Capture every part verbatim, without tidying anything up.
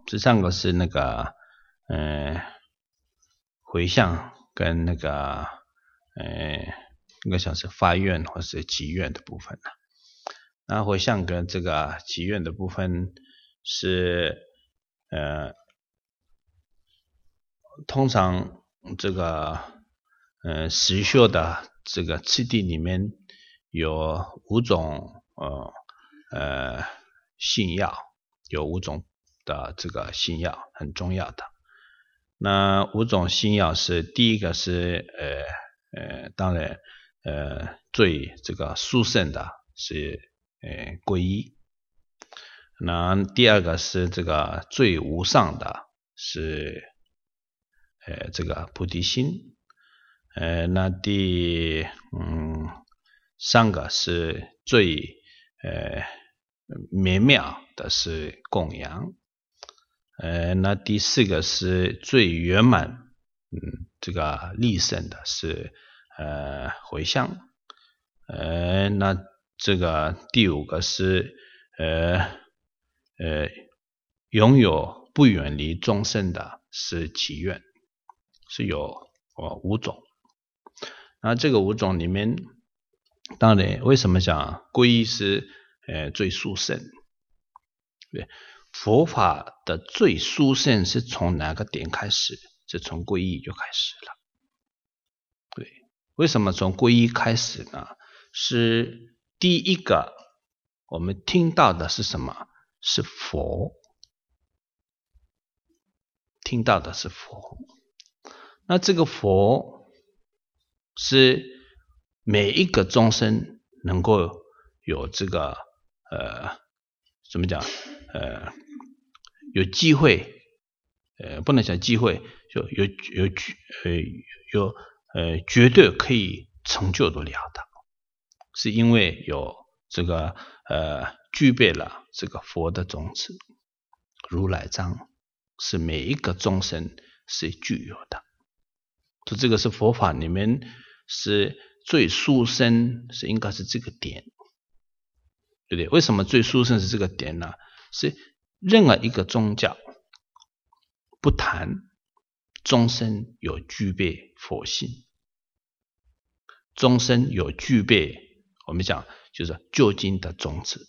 这三个是那个呃回向跟那个呃应该像是发愿或是祈愿的部分。那回向跟这个祈愿的部分是呃通常这个呃实修的这个次第里面有五种呃呃信要，有五种的这个信要很重要的。那五种信要是第一个是呃呃当然呃最这个殊胜的是呃皈依。那第二个是这个最无上的是呃这个菩提心。呃那第嗯三个是最呃绵妙的是供养。呃那第四个是最圆满嗯这个利胜的是呃回向。呃那这个第五个是呃呃拥有不远离众生的是祈愿，是有哦五种。那这个五种里面，当然为什么讲皈依是呃最殊胜？对，佛法的最殊胜是从哪个点开始？是从皈依就开始了。对，为什么从皈依开始呢？是第一个我们听到的是什么？是佛，听到的是佛。那这个佛是每一个众生能够有这个呃怎么讲呃有机会呃不能讲机会，就有有呃有呃绝对可以成就得了的，是因为有这个呃具备了这个佛的种子，如来藏是每一个众生是具有的。就这个是佛法里面是最殊胜，是应该是这个点，对不对？为什么最殊胜是这个点呢？是任何一个宗教不谈众生有具备佛性，众生有具备我们讲就是究竟的种子，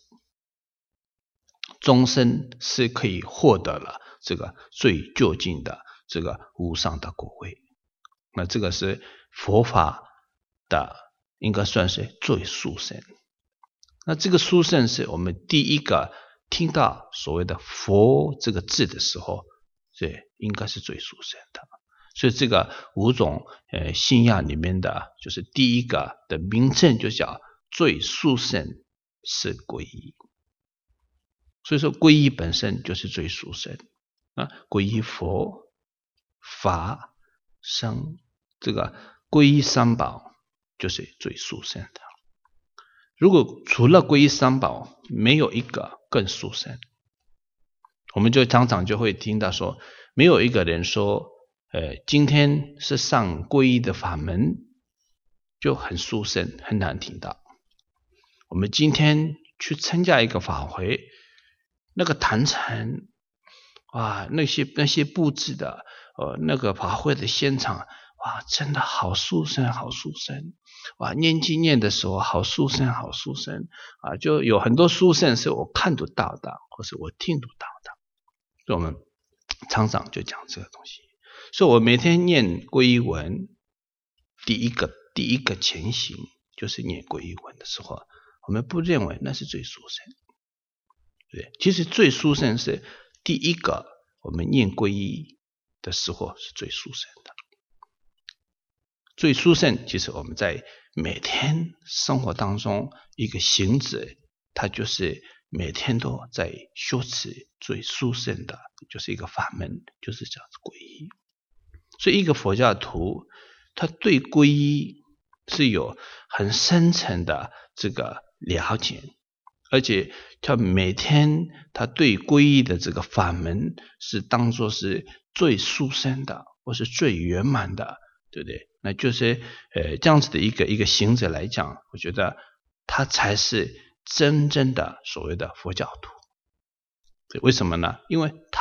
众生是可以获得了这个最究竟的这个无上的果位。那这个是佛法的应该算是最殊胜。那这个殊胜是我们第一个听到所谓的佛这个字的时候，这应该是最殊胜的。所以这个五种呃信仰里面的就是第一个的名称就叫最殊胜是皈依。所以说皈依本身就是最殊胜啊，皈依佛法僧，这个皈依三宝就是最殊胜的。如果除了皈依三宝没有一个更殊胜，我们就常常就会听到说没有一个人说呃，今天是上皈依的法门就很殊胜，很难听到。我们今天去参加一个法会，那个坛城哇，那些那些布置的呃那个法会的现场哇，真的好殊胜好殊胜哇，念经念的时候好殊胜好殊胜啊，就有很多殊胜是我看得到的或是我听得到的。所以我们常常就讲这个东西。所以我每天念皈依文，第一个第一个前行就是念皈依文的时候，我们不认为那是最殊胜。对，其实最殊胜是第一个我们念皈依的时候是最殊胜的。最殊胜其实我们在每天生活当中一个行者，他就是每天都在修持最殊胜的，就是一个法门，就是叫皈依。所以一个佛教徒他对皈依是有很深层的这个了解，而且他每天他对皈依的这个法门是当作是最殊胜的或是最圆满的，对不对？那就是呃这样子的一个一个行者来讲，我觉得他才是真正的所谓的佛教徒。为什么呢？因为他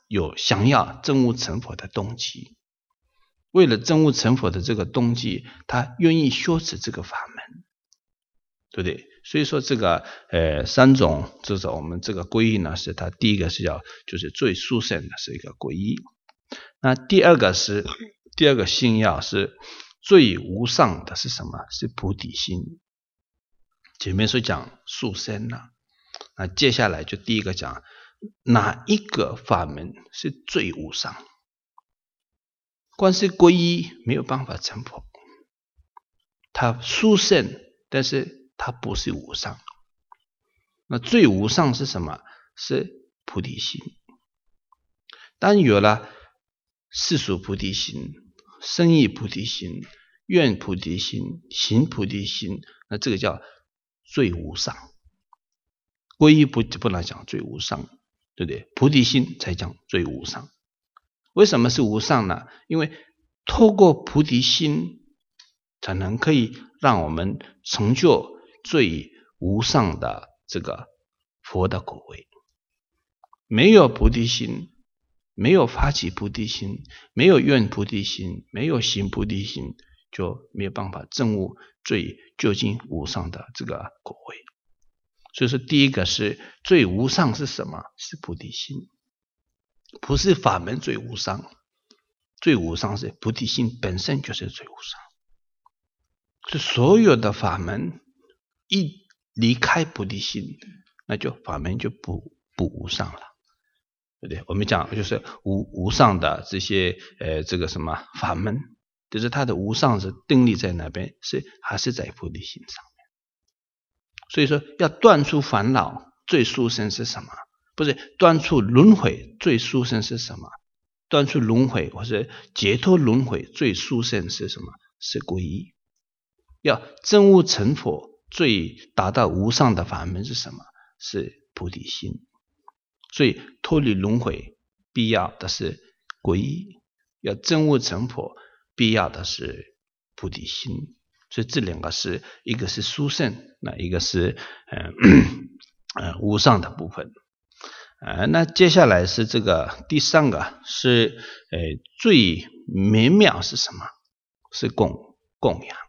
有想要证悟成佛的动机，为了证悟成佛的这个动机，他愿意修持这个法门，对不对？所以说这个呃三种这种我们这个皈依呢，是他第一个是要就是最殊胜的是一个皈依，那第二个是第二个信要是最无上的是什么？是菩提心。前面是讲殊胜了，那接下来就第一个讲哪一个法门是最无上？光是皈依没有办法成佛，它殊胜，但是它不是无上。那最无上是什么？是菩提心。当有了世俗菩提心、深意菩提心、愿菩提心、行菩提心，那这个叫最无上。皈依不不能讲最无上，对不对？菩提心才讲最无上。为什么是无上呢？因为透过菩提心才能可以让我们成就最无上的这个佛的果位。没有菩提心，没有发起菩提心，没有愿菩提心，没有行菩提心，就没有办法证悟最究竟无上的这个果位。所以说第一个是最无上是什么？是菩提心。不是法门最无上，最无上是菩提心本身就是最无上。是所有的法门一离开菩提心，那就法门就不不无上了，对不对？我们讲就是无无上的这些呃这个什么法门，就是它的无上是定力在哪边？是还是在菩提心上面。所以说要断除烦恼，最殊胜是什么？不是断除轮回，最殊胜是什么？断除轮回或者解脱轮回，最殊胜是什么？是皈依。要证悟成佛，最达到无上的法门是什么？是菩提心。所以脱离轮回必要的是皈依，要证悟成佛必要的是菩提心。所以这两个是一个是殊胜，那一个是呃呃无上的部分。呃，那接下来是这个第三个是呃最美妙是什么？是供供养。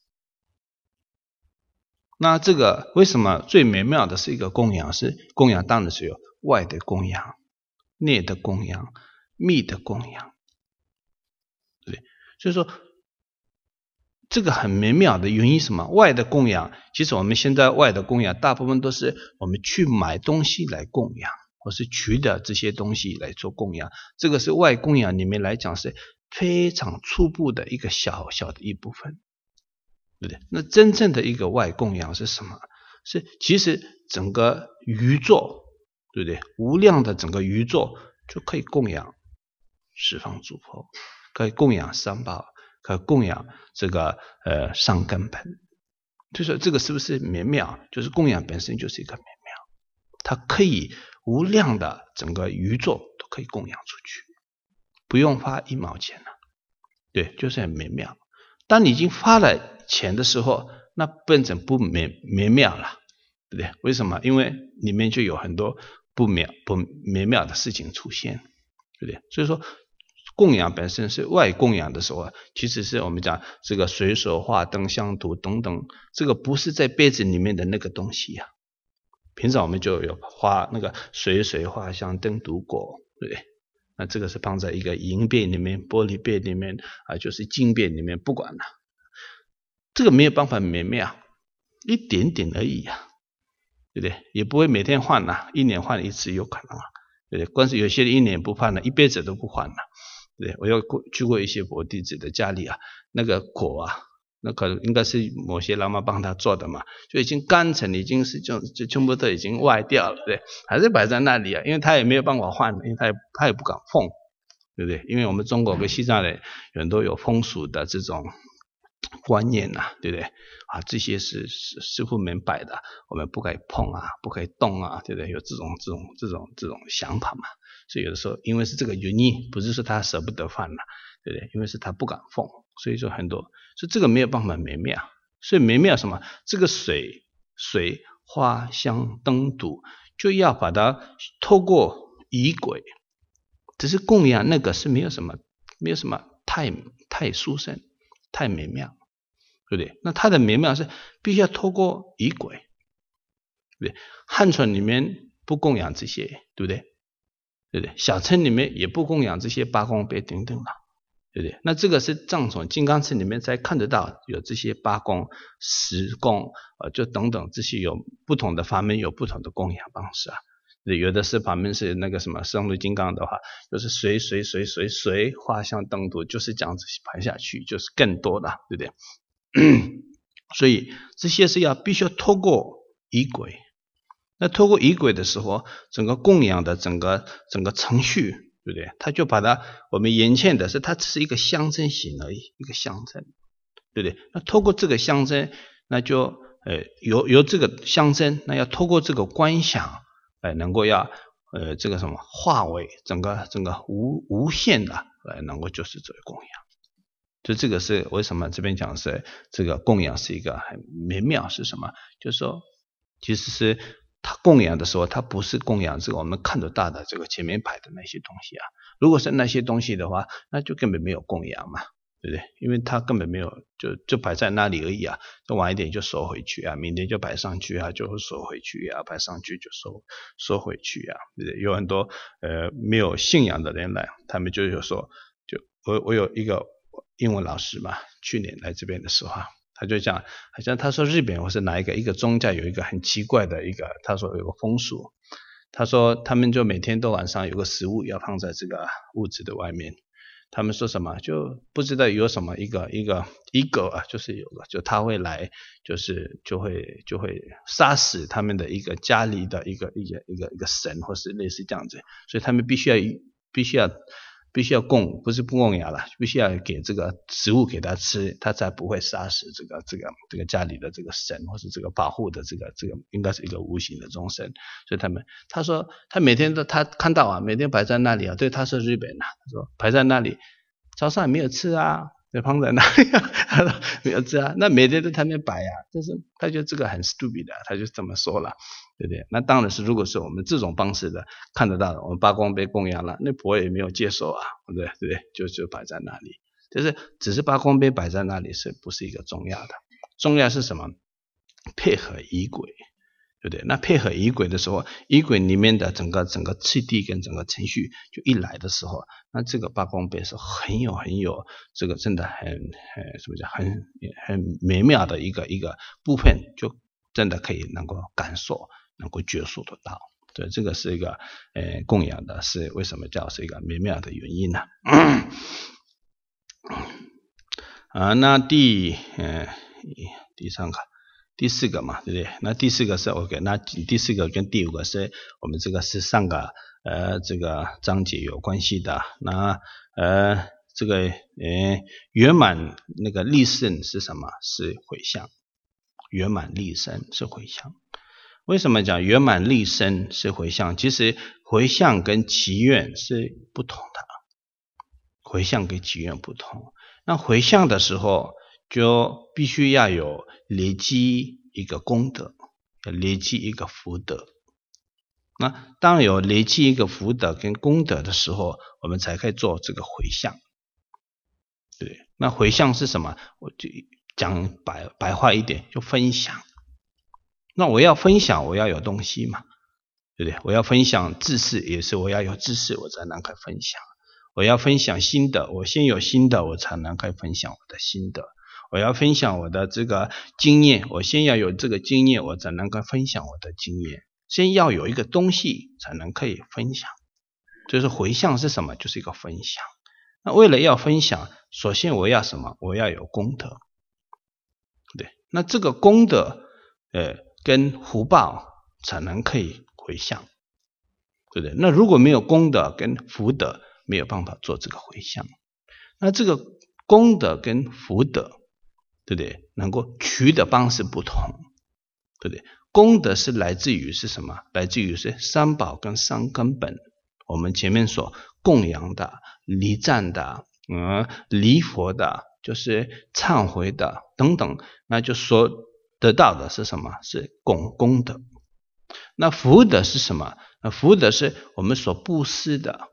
那这个为什么最美妙的是一个供养？是供养当然是有外的供养、内的供养、密的供养，对，所以说这个很美妙的原因什么？外的供养，其实我们现在外的供养大部分都是我们去买东西来供养，或是取的这些东西来做供养，这个是外供养里面来讲是非常初步的一个小小的一部分，对不对？那真正的一个外供养是什么？是其实整个宇宙，对不对？无量的整个宇宙就可以供养十方诸佛，可以供养三宝，可以供养这个呃上根本。就说这个是不是美妙？就是供养本身就是一个美妙，它可以无量的整个宇宙都可以供养出去，不用花一毛钱了，对，就是很美妙。当你已经花了钱的时候，那变成不美美妙了，对不对？为什么？因为里面就有很多不妙不美妙的事情出现，对不对？所以说供养本身是外供养的时候，其实是我们讲这个水手画灯香烛等等，这个不是在杯子里面的那个东西啊。平常我们就有花那个水水画香灯烛果，对不对？那这个是放在一个银杯里面、玻璃杯里面啊，就是金杯里面，不管了，这个没有办法美妙，一点点而已啊，对不对？也不会每天换啊，一年换一次有可能啊，对不对？光是有些人一年不换了，一辈子都不换了，对不对？我有去过一些佛弟子的家里啊，那个果啊，那可能应该是某些喇嘛帮他做的嘛，就已经干成，已经是就就全部都已经歪掉了，对不对？还是摆在那里啊，因为他也没有办法换，因为他也他也不敢碰，对不对？因为我们中国跟西藏人人都有风俗的这种观念呐、啊，对不对？啊，这些是师师父们摆的，我们不可以碰啊，不可以动啊，对不对？有这种这种这种这种想法嘛。所以有的时候因为是这个原因，不是说他舍不得放了，对不对？因为是他不敢碰，所以说很多，所以这个没有办法美妙。所以美妙什么？这个水水花香灯烛，就要把它透过仪轨， 只是供养那个是没有什么没有什么太太殊胜太美妙，对不对？那它的美妙是必须要透过仪轨，对不对？汉传里面不供养这些，对不对？对不对？小乘里面也不供养这些八功杯等等的，对不对？那这个是藏传金刚乘里面才看得到有这些八功、十功，呃，就等等这些有不同的法门，有不同的供养方式啊。有的是法门是那个什么圣路金刚的话，就是随随随随随画像灯图，就是这样子排下去，就是更多的，对不对？所以这些是要必须要透过仪轨。那透过仪轨的时候，整个供养的整个整个程序，对不对？他就把它我们眼前的是它只是一个象征型而已，一个象征，对不对？那透过这个象征，那就呃由由这个象征，那要透过这个观想，呃能够要呃这个什么化为整个整个无无限的，呃能够就是作为供养。就这个是为什么这边讲是这个供养是一个很美妙，是什么？就是说其实是他供养的时候，他不是供养这个我们看得到的这个前面摆的那些东西啊。如果是那些东西的话，那就根本没有供养嘛，对不对？因为他根本没有，就就摆在那里而已啊，就晚一点就收回去啊，明天就摆上去啊，就收回去啊，摆上去就收收回去啊，对不对？有很多呃没有信仰的人来，他们就有说，就我我有一个英文老师嘛，去年来这边的时候，他就讲，好像他说日本或是哪一个一个宗教有一个很奇怪的一个，他说有个风俗，他说他们就每天都晚上有个食物要放在这个屋子的外面，他们说什么就不知道有什么一个一个一个啊，就是有个就他会来，就是就会就会杀死他们的一个家里的一个一个一个一个神或是类似这样子，所以他们必须要必须要。必须要供，不是不供养了，必须要给这个食物给他吃，他才不会杀死这个这个这个家里的这个神，或是这个保护的这个这个应该是一个无形的众生。所以他们他说他每天都他看到啊，每天摆在那里啊，对，他是日本啊，他说摆在那里，早上也没有吃啊，就放在那里啊，他说没有吃啊，那每天都他们摆啊，就是他就这个很 stupid 的，他就这么说了。对不对？那当然是，如果是我们这种方式的看得到的，我们八功被供养了，那婆也没有接受啊，对不对？对不对？就就摆在那里，就是只是八功杯摆在那里，是不是一个重要的？重要是什么？配合仪轨，对不对？那配合仪轨的时候，仪轨里面的整个整个次第跟整个程序就一来的时候，那这个八功杯是很有很有这个真的很很什么讲很很美妙的一个一个部分，就真的可以能够感受。能够觉受得到，对，这个是一个呃供养的，是为什么叫是一个美妙的原因呢？啊，那第呃第三个、第四个嘛，对不对？那第四个是 OK， 那第四个跟第五个是我们这个是上个呃这个章节有关系的。那呃这个呃圆满那个立胜是什么？是回向，圆满立胜是回向。为什么讲圆满立身是回向？其实回向跟祈愿是不同的，回向跟祈愿不同。那回向的时候就必须要有累积一个功德，累积一个福德。那当有累积一个福德跟功德的时候，我们才可以做这个回向。对，那回向是什么？我就讲白白话一点，就分享。那我要分享，我要有东西嘛，对不对？我要分享知识，也是我要有知识，我才能够分享。我要分享心得，我先有心得，我才能够分享我的心得。我要分享我的这个经验，我先要有这个经验，我才能够分享我的经验。先要有一个东西，才能可以分享。就是回向是什么？就是一个分享。那为了要分享，首先我要什么？我要有功德。对，那这个功德，呃。跟福报才能可以回向，对不对？那如果没有功德跟福德，没有办法做这个回向。那这个功德跟福德，对不对？能够取的方式不同，对不对？功德是来自于是什么？来自于是三宝跟三根本，我们前面所供养的、礼赞的、嗯、礼佛的，就是忏悔的等等，那就说得到的是什么？是功功德。那福德是什么？那福德是我们所布施的，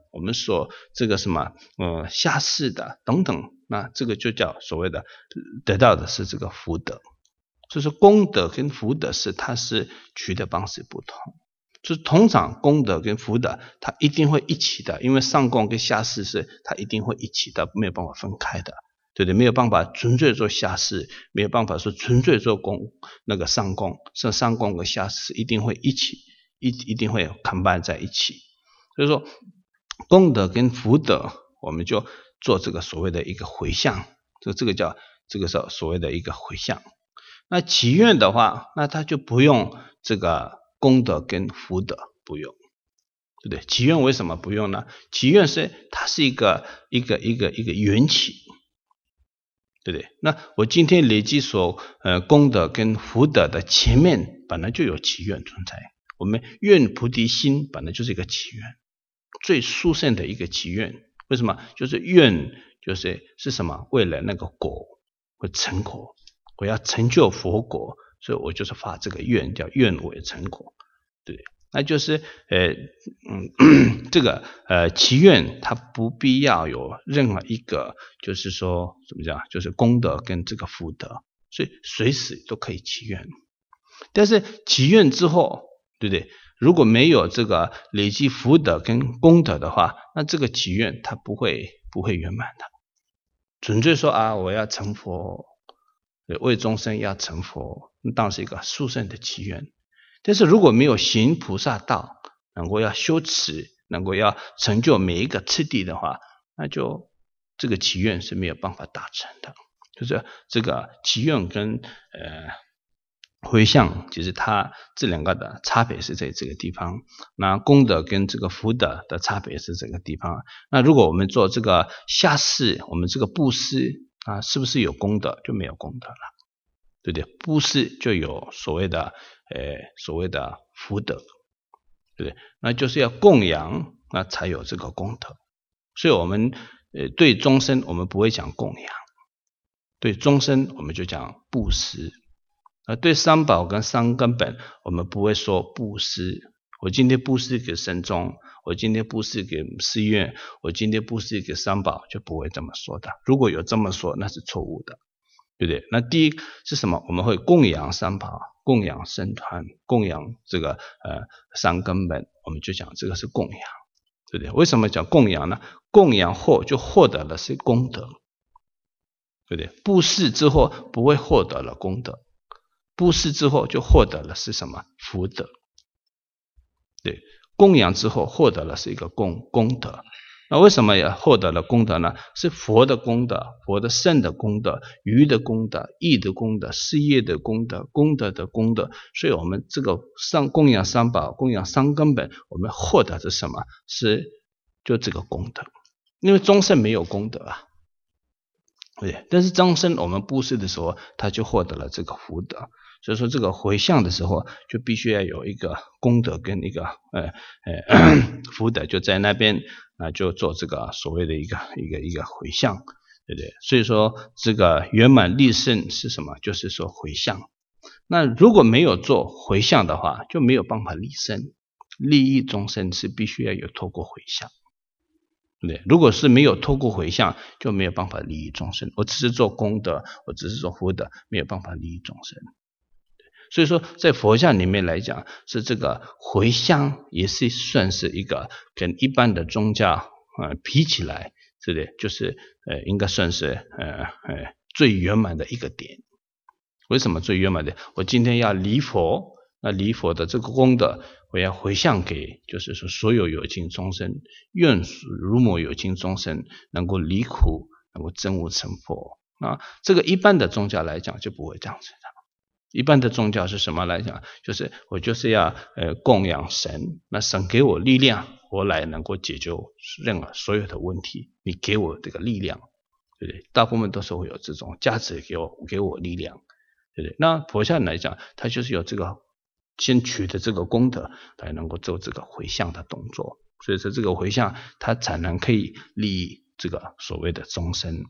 我们所这个什么呃下世的等等，那这个就叫所谓的得到的是这个福德。所以说功德跟福德是它是取的方式不同，就是通常功德跟福德它一定会一起的，因为上供跟下世是它一定会一起的，没有办法分开的，对不对？没有办法纯粹做下世，没有办法说纯粹做供那个上供，是上供跟下世一定会一起一一定会 combine 在一起。所以说功德跟福德我们就做这个所谓的一个回向，这这个叫这个是所谓的一个回向。那祈愿的话，那他就不用这个功德跟福德，不用，对不对？祈愿为什么不用呢？祈愿是它是一个一个一个一个缘起，对不对？那我今天累积所呃功德跟福德的前面本来就有祈愿存在，我们愿菩提心本来就是一个祈愿，最殊胜的一个祈愿。为什么？就是愿就是是什么？为了那个果会成果，我要成就佛果，所以我就是发这个愿，叫愿为成果，对，那就是呃嗯这个呃祈愿它不必要有任何一个就是说怎么讲，就是功德跟这个福德，所以随时都可以祈愿。但是祈愿之后，对不对？如果没有这个累积福德跟功德的话，那这个祈愿它不会不会圆满的。纯粹说啊，我要成佛，为众生要成佛，那当然是一个殊胜的祈愿。但是如果没有行菩萨道，能够要修持，能够要成就每一个次第的话，那就这个祈愿是没有办法达成的。就是这个祈愿跟呃回向，其实它这两个的差别是在这个地方。那功德跟这个福德的差别是这个地方。那如果我们做这个下世，我们这个布施啊，是不是有功德？就没有功德了，对不对？布施就有所谓的呃所谓的福德，对不对？那就是要供养，那才有这个功德。所以我们呃对众生我们不会讲供养，对众生我们就讲布施。而对三宝跟三根本我们不会说布施，我今天布施给神宗，我今天布施给寺院，我今天布施给三宝，就不会这么说的。如果有这么说，那是错误的，对不对？那第一是什么？我们会供养三宝，供养僧团，供养这个呃三根本，我们就讲这个是供养，对不对？为什么讲供养呢？供养后就获得了是功德，对不对？布施之后不会获得了功德，布施之后就获得了是什么？福德。对，供养之后获得了是一个功功德。那为什么也获得了功德呢？是佛的功德，佛的圣的功德，愚的功德，义的功德，事业的功德，功德的功德。所以我们这个上供养三宝，供养三根本，我们获得的是什么？是就这个功德。因为众生没有功德啊，对，但是众生我们布施的时候，他就获得了这个福德。所以说这个回向的时候，就必须要有一个功德跟一个呃呃福德，就在那边啊，就做这个所谓的一个一个一个回向，对不对？所以说这个圆满利胜是什么？就是说回向。那如果没有做回向的话，就没有办法利胜，利益众生是必须要有透过回向。对，如果是没有透过回向，就没有办法利益众生。我只是做功德，我只是做福德，没有办法利益众生。所以说在佛教里面来讲，是这个回向也是算是一个跟一般的宗教呃比起来，是的，就是呃应该算是呃呃最圆满的一个点。为什么最圆满的？我今天要礼佛，那礼佛的这个功德，我要回向给就是说所有有情众生，愿如某有情众生能够离苦，能够证悟成佛。那这个一般的宗教来讲就不会这样子的。一般的宗教是什么来讲？就是我就是要呃供养神，那神给我力量，我来能够解决任何所有的问题。你给我这个力量，对不对？大部分都是会有这种价值给我给我力量，对不对？那佛教来讲，它就是有这个先取得这个功德，来能够做这个回向的动作。所以说这个回向，它才能可以利益这个所谓的众生。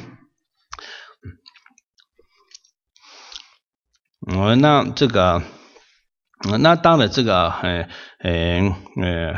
嗯，那这个，嗯，那当然这个，呃，呃，呃，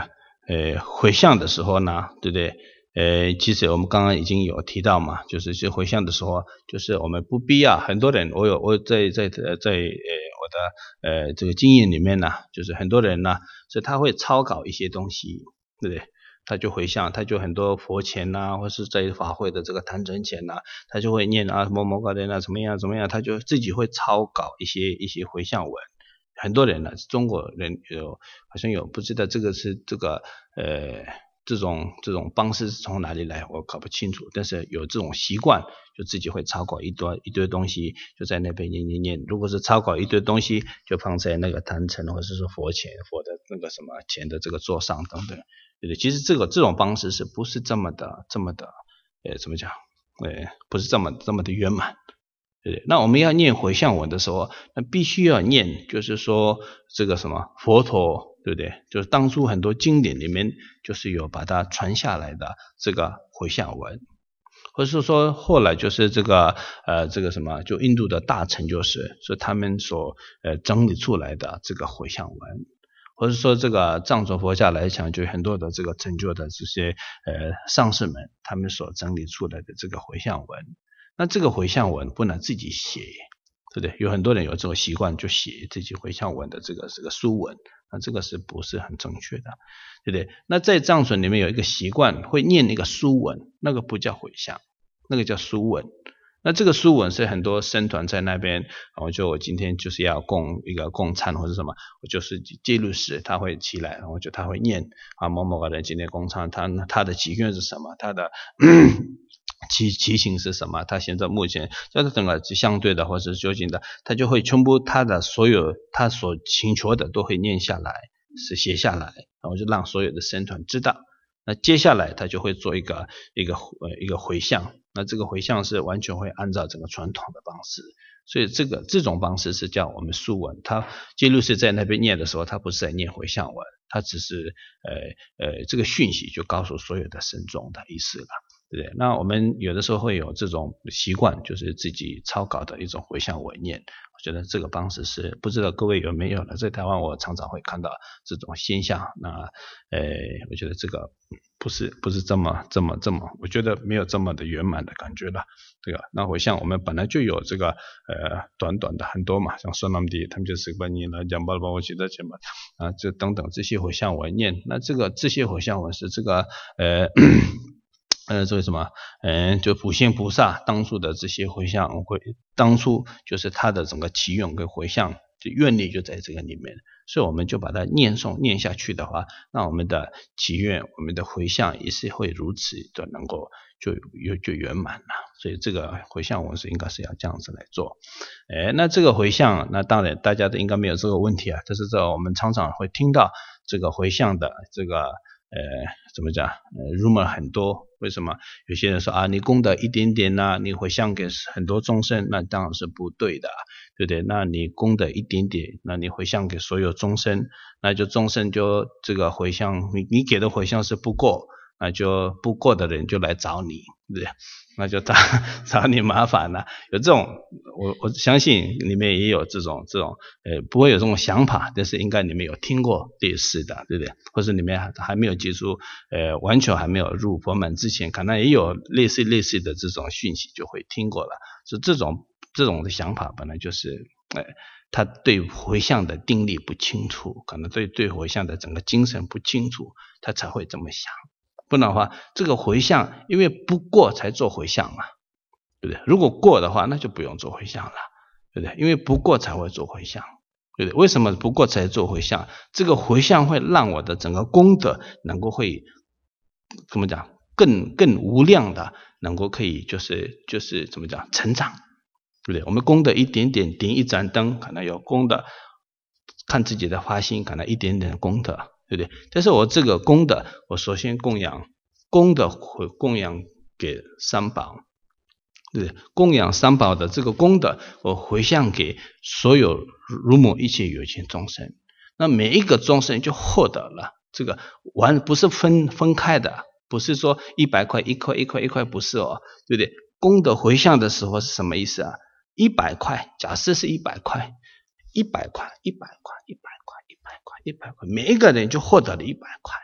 呃回向的时候呢，对不对？呃，其实我们刚刚已经有提到嘛，就是去回向的时候，就是我们不必要很多人，我有我在在在在呃我的呃这个经验里面呢，就是很多人呢，是他会抄稿一些东西，对不对？他就回向，他就很多佛前呐、啊，或是在法会的这个坛城前呐、啊，他就会念啊某某个人啊怎么样怎么样，他就自己会抄稿一些一些回向文。很多人呢、啊，中国人有好像有不知道这个是这个呃这种这种方式是从哪里来，我搞不清楚。但是有这种习惯，就自己会抄稿一堆一堆东西，就在那边念念念。如果是抄稿一堆东西，就放在那个坛城或者是佛前佛的那个什么前的这个桌上等等。对对，其实这个这种方式是不是这么的这么的呃怎么讲？呃不是这么这么的圆满。对对，那我们要念回向文的时候，那必须要念，就是说这个什么佛陀，对不对？就是当初很多经典里面就是有把它传下来的这个回向文，或者是说后来就是这个呃这个什么，就印度的大成就是是他们所呃整理出来的这个回向文。或者说这个藏传佛教来讲，就很多的这个成就的这些呃上士们，他们所整理出来的这个回向文。那这个回向文不能自己写，对不对？有很多人有这种习惯，就写自己回向文的这个这个书文，那这个是不是很正确的，对不对？那在藏传里面有一个习惯，会念一个书文，那个不叫回向，那个叫书文。那这个书文是很多僧团在那边，我就我今天就是要供一个供餐或者什么，我就是戒律师他会起来，然后就他会念啊某某个人今天供餐，他他的祈愿是什么，他的其其行是什么，他现在目前就是整个相对的或者是究竟的，他就会全部他的所有他所请求的都会念下来，是写下来，然后就让所有的僧团知道。那接下来他就会做一个一个呃一个回向，那这个回向是完全会按照整个传统的方式，所以这个这种方式是叫我们书文。他戒律师在那边念的时候，他不是在念回向文，他只是呃呃这个讯息就告诉所有的僧众的意思了，对不对？那我们有的时候会有这种习惯，就是自己抄稿的一种回向文念，我觉得这个方式是不知道各位有没有了，在台湾我常常会看到这种现象。那呃我觉得这个不是不是这么这么这么我觉得没有这么的圆满的感觉了，这个那回向我们本来就有这个呃短短的很多嘛，像说那么的他们就是把你了讲吧把我记得钱嘛啊这等等这些回向文念，那这个这些回向文是这个呃呃，这个什么，嗯，就普贤菩萨当初的这些回向，回当初就是他的整个祈愿跟回向，就愿力就在这个里面，所以我们就把它念诵念下去的话，那我们的祈愿，我们的回向也是会如此的能够就就就圆满了。所以这个回向我是应该是要这样子来做。哎，那这个回向，那当然大家都应该没有这个问题啊，但是这我们常常会听到这个回向的这个呃怎么讲呃 rumor 很多。为什么有些人说啊，你功德一点点呐、啊，你回向给很多众生，那当然是不对的，对不对？那你功德一点点，那你回向给所有众生，那就众生就这个回向，你你给的回向是不够，那就不够的人就来找你，对不对？那就他找你麻烦了。有这种，我我相信里面也有这种这种，呃，不会有这种想法，但是应该你们有听过类似的，对不对？或者你们还还没有接触，呃，完全还没有入佛门之前，可能也有类似类似的这种讯息就会听过了。所以这种这种的想法本来就是，呃，他对回向的定力不清楚，可能对对回向的整个精神不清楚，他才会这么想。不然的话，这个回向因为不过才做回向嘛，对不对？如果过的话，那就不用做回向了，对不对？因为不过才会做回向，对不对？为什么不过才做回向？这个回向会让我的整个功德能够会怎么讲，更更无量的，能够可以就是就是怎么讲成长，对不对？我们功德一点点点一盏灯，可能有功德，看自己的发心，可能一点点功德。对不对？但是我这个功德，我首先供养功德会供养给三宝，对不对？供养三宝的这个功德，我回向给所有如母一切有情众生，那每一个众生就获得了这个完，不是分分开的，不是说一百块一块一块一块，不是哦，对不对？功德回向的时候是什么意思啊？一百块，假设是一百块，一百块，一百块，一百块。一百块，每一个人就获得了一百块，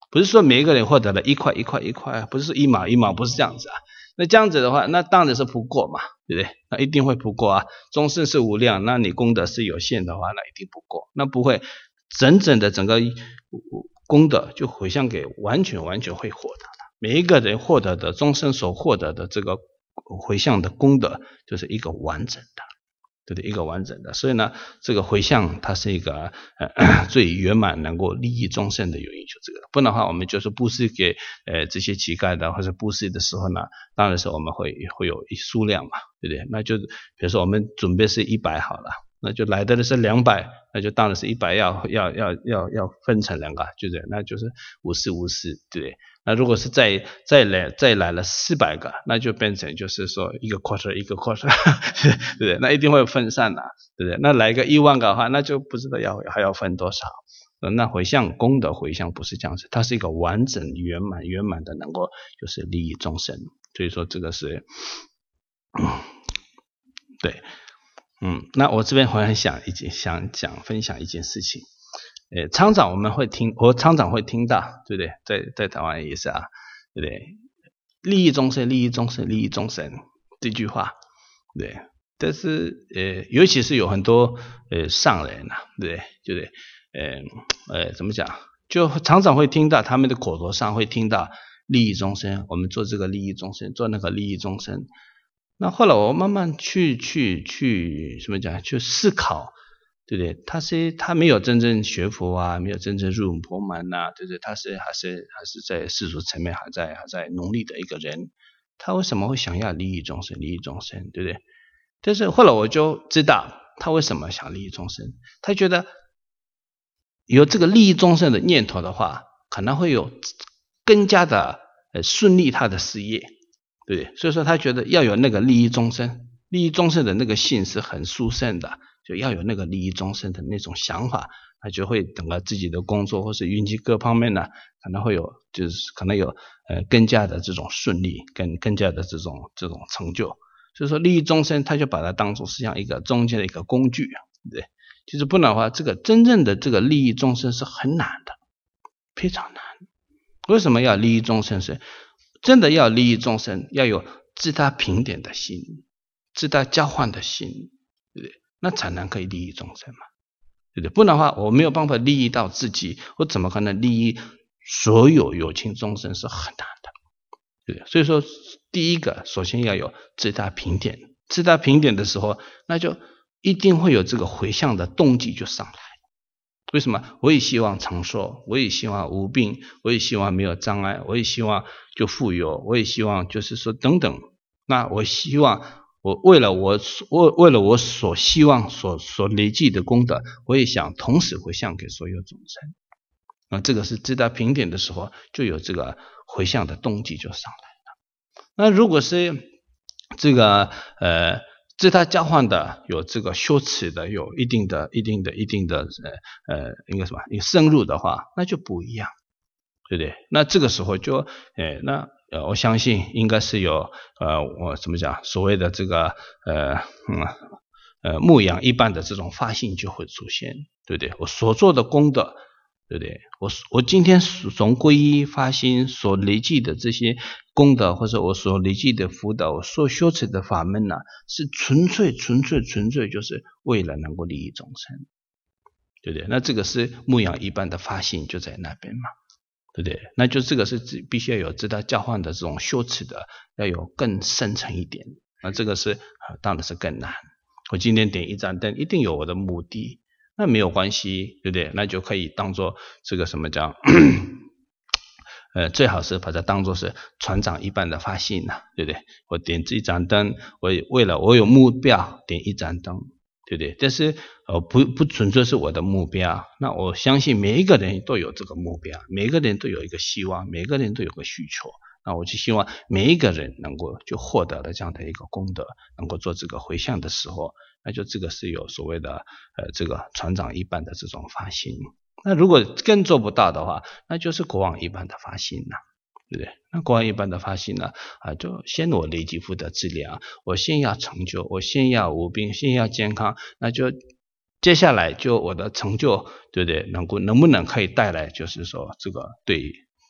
不是说每一个人获得了一块一块一块，不是说一毛一毛，不是这样子啊。那这样子的话，那当然是不过嘛，对不对？那一定会不过啊。终身是无量，那你功德是有限的话，那一定不过，那不会整整的整个功德就回向给完全完全会获得的。每一个人获得的终身所获得的这个回向的功德，就是一个完整的。对不对？一个完整的，所以呢，这个回向它是一个呃最圆满能够利益众生的原因，就这个。不然的话，我们就是布施给呃这些乞丐的，或者布施的时候呢，当然是我们会会有一数量嘛，对不对？那就比如说我们准备是一百好了，那就来的是两百，那就当然是一百要要要要要分成两个，就这样，那就是五十五十，对不对？那如果是再再来再来了四百个，那就变成就是说一个 quarter 一个 quarter， 对不对？那一定会分散的，对不对？那来个一万个的话，那就不知道要还要分多少。那回向功德回向不是这样子，它是一个完整圆满圆满的能够就是利益众生，所以说这个是，嗯、对，嗯，那我这边好像想一件想讲分享一件事情。呃，常常我们会听，我常常会听到，对不对？在在台湾也是啊，对不对？利益众生，利益众生，利益众生这句话，对。但是呃，尤其是有很多呃上人啊，对不对？对不对？呃呃，怎么讲？就常常会听到他们的口头上会听到利益众生，我们做这个利益众生，做那个利益众生。那后来我慢慢去去去什么讲？去思考。对不对？他是他没有真正学佛啊，没有真正入佛门呐，对不对？他是还是还是在世俗层面还在还在努力的一个人，他为什么会想要利益众生？利益众生，对不对？但是后来我就知道他为什么想利益众生，他觉得有这个利益众生的念头的话，可能会有更加的呃顺利他的事业，对不对？所以说他觉得要有那个利益众生，利益众生的那个性是很殊胜的。就要有那个利益众生的那种想法，他就会整个自己的工作或是运气各方面呢，可能会有就是可能有呃更加的这种顺利，跟更加的这种这种成就。所以说利益众生，他就把它当作是像一个中间的一个工具，对不对？就是不然的话，这个真正的这个利益众生是很难的，非常难。为什么要利益众生？是真的要利益众生，要有自他平等的心，自他交换的心，对不对？那才能可以利益众生嘛，对不对？不然的话，我没有办法利益到自己，我怎么可能利益所有有情众生是很难的，对不对？所以说，第一个首先要有自他平等，自他平等的时候，那就一定会有这个回向的动机就上来。为什么？我也希望长寿，我也希望无病，我也希望没有障碍，我也希望就富有，我也希望就是说等等。那我希望。我为了我为为了我所希望所所累积的功德，我也想同时回向给所有众生。那这个是自他平等的时候，就有这个回向的动机就上来了。那如果是这个呃自他交换的，有这个修持的，有一定的一定的一定的呃呃应该什么，有深入的话，那就不一样，对不对？那这个时候就呃那。呃，我相信应该是有呃，我怎么讲，所谓的这个呃嗯呃牧羊一般的这种发心就会出现，对不对？我所做的功德，对不对？我我今天从皈依发心所累积的这些功德，或者我所累积的福德，我所修持的法门呢、啊，是纯粹纯粹纯粹就是为了能够利益众生，对不对？那这个是牧羊一般的发心就在那边嘛。对不对？那就这个是必须要有自他交换的这种修持的，要有更深层一点。那这个是、呃、当然是更难。我今天点一盏灯，一定有我的目的，那没有关系，对不对？那就可以当做这个什么叫，呃，最好是把它当做是船长一般的发心呐，对不对？我点这一盏灯，我为了我有目标点一盏灯。对不对？但是呃不不纯粹是我的目标，那我相信每一个人都有这个目标，每一个人都有一个希望，每一个人都有个需求，那我就希望每一个人能够就获得了这样的一个功德，能够做这个回向的时候，那就这个是有所谓的呃这个船长一般的这种发心。那如果更做不到的话，那就是国王一般的发心了。对不对？那国王一般的发心呢，啊，就先我累积福德资粮，我先要成就，我先要无病，先要健康，那就接下来就我的成就，对不对？能够能不能可以带来，就是说这个对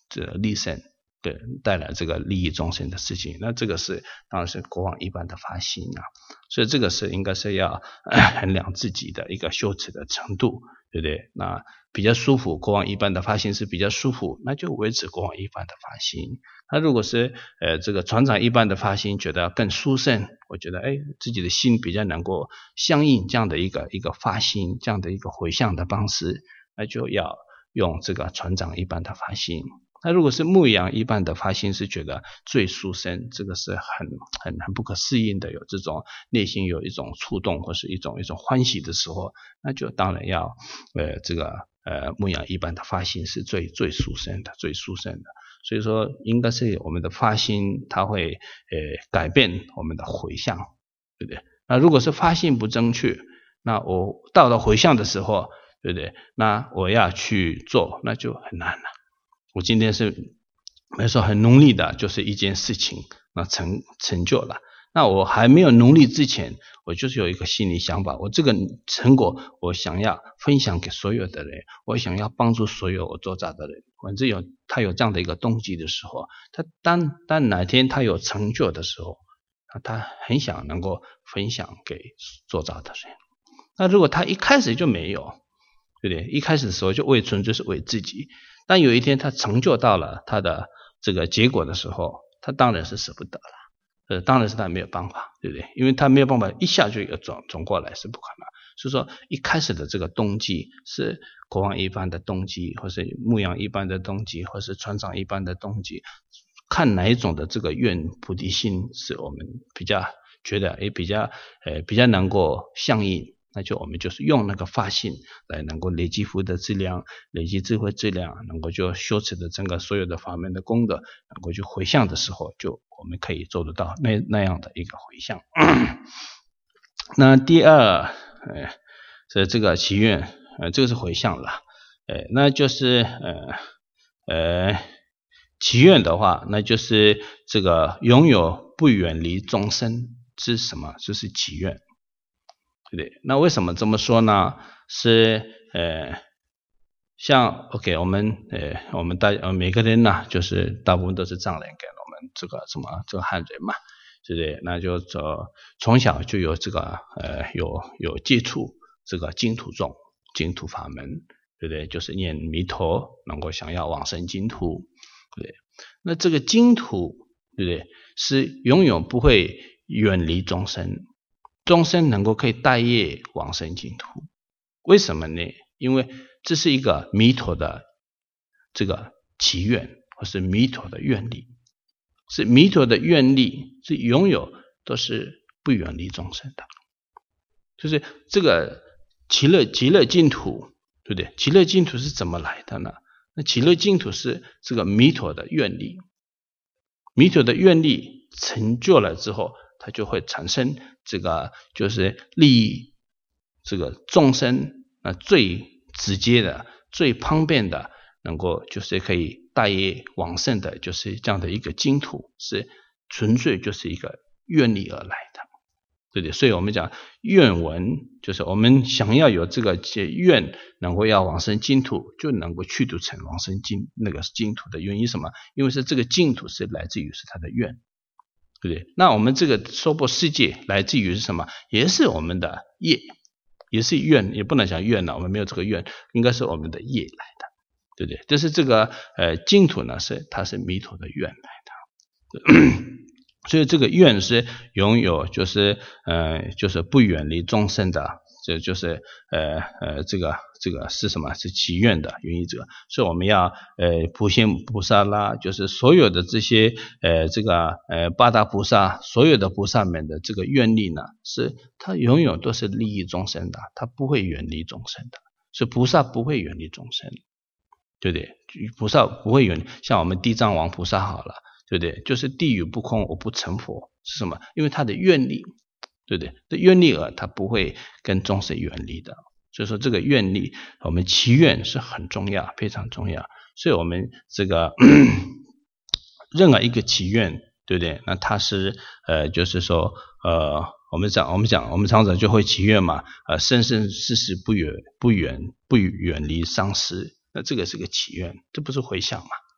这利生，对，带来这个利益众生的事情，那这个是当然是国王一般的发心啊，所以这个是应该是要、呃、衡量自己的一个羞耻的程度，对不对？那比较舒服，国王一般的发心是比较舒服，那就维持国王一般的发心。那如果是呃这个船长一般的发心，觉得更殊胜，我觉得哎自己的心比较能够相应这样的一个一个发心，这样的一个回向的方式，那就要用这个船长一般的发心。那如果是牧羊一般的发心，是觉得最殊胜，这个是很很很不可思议的，有这种内心有一种触动或是一种一种欢喜的时候，那就当然要呃这个呃牧羊一般的发心是最最殊胜的，最殊胜的。所以说应该是我们的发心，它会呃改变我们的回向，对不对？那如果是发心不正确，那我到了回向的时候，对不对？那我要去做，那就很难了。我今天是没说很努力的，就是一件事情，那成成就了。那我还没有努力之前，我就是有一个心理想法，我这个成果我想要分享给所有的人，我想要帮助所有我周遭的人。反正有他有这样的一个动机的时候，他当当哪天他有成就的时候，他很想能够分享给周遭的人。那如果他一开始就没有，对不对？一开始的时候就为纯粹是为自己，但有一天他成就到了他的这个结果的时候，他当然是舍不得了，呃，当然是他没有办法，对不对？因为他没有办法一下就有转转过来，是不可能。所以说一开始的这个动机是国王一般的动机，或是牧羊一般的动机，或是船长一般的动机，看哪一种的这个愿菩提心是我们比较觉得诶比较呃比较能够相应，那就我们就是用那个发心来能够累积福德质量，累积智慧质量，能够就修持的整个所有的法门的功德，能够去回向的时候，就我们可以做得到那那样的一个回向。那第二呃是这个祈愿，呃这个是回向了，呃那就是呃呃祈愿的话，那就是这个拥有不远离众生之什么，就是祈愿。对不对？那为什么这么说呢？是呃，像 OK， 我们呃，我们大呃每个人呢，就是大部分都是藏人跟我们这个什么这个汉人嘛，对不对？那就从从小就有这个呃有有接触这个净土宗、净土法门，对不对？就是念弥陀，能够想要往生净土，对不对？那这个净土，对不对？是永远不会远离众生。众生能够可以带业往生净土，为什么呢？因为这是一个弥陀的这个祈愿，或是弥陀的愿力，是弥陀的愿力，是永远都是不远离众生的。就是这个极乐极乐净土，对不对？极乐净土是怎么来的呢？那极乐净土是这个弥陀的愿力，弥陀的愿力成就了之后，它就会产生这个就是利益这个众生那最直接的最方便的能够就是可以带业往生的，就是这样的一个净土，是纯粹就是一个愿力而来的，对不对？所以我们讲愿闻，就是我们想要有这个愿能够要往生净土，就能够去度成往生净那个净土的原因什么？因为是这个净土是来自于是他的愿，对不对？那我们这个娑婆世界来自于是什么？也是我们的业，也是愿，也不能讲愿了，我们没有这个愿，应该是我们的业来的，对不对？就是这个呃净土呢，是它是弥陀的愿来的，所以这个愿是拥有就是呃就是不远离众生的，这就是呃呃这个这个是什么？是祈愿的原因者。所以我们要呃普贤菩萨啦，就是所有的这些呃这个呃八大菩萨，所有的菩萨们的这个愿力呢，是它永远都是利益众生的，它不会远离众生的。所以菩萨不会远离众生，对不对？菩萨不会远，像我们地藏王菩萨好了，对不对？就是地狱不空，我不成佛，是什么？因为他的愿力，对不对？这愿力而他不会跟众生远离的。所以说这个愿力，我们祈愿是很重要，非常重要。所以我们这个任何一个祈愿，对不对？那它是呃，就是说呃，我们讲我们讲我们常常就会祈愿嘛，呃，生生世世不远不远不远离丧失，那这个是个祈愿，这不是回向嘛？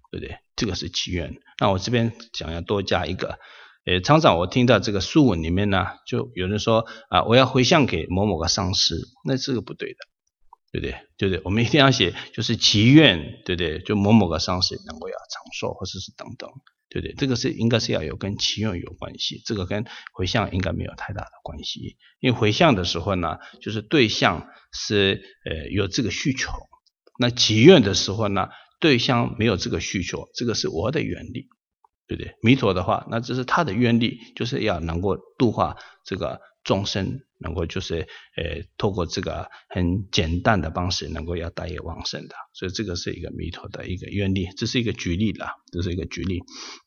对不对？这个是祈愿。那我这边想要多加一个，呃，常常我听到这个书文里面呢，就有人说啊，我要回向给某某个上师，那这个不对的，对不对？对不对？我们一定要写，就是祈愿，对不对？就某某个上师能够要长寿，或者是等等，对不对？这个是应该是要有跟祈愿有关系，这个跟回向应该没有太大的关系。因为回向的时候呢，就是对象是呃有这个需求，那祈愿的时候呢，对象没有这个需求，这个是我的愿力，对不对？弥陀的话，那这是他的愿力，就是要能够度化这个众生，能够就是呃透过这个很简单的方式，能够要大业往生的，所以这个是一个弥陀的一个愿力，这是一个举例啦，这是一个举例。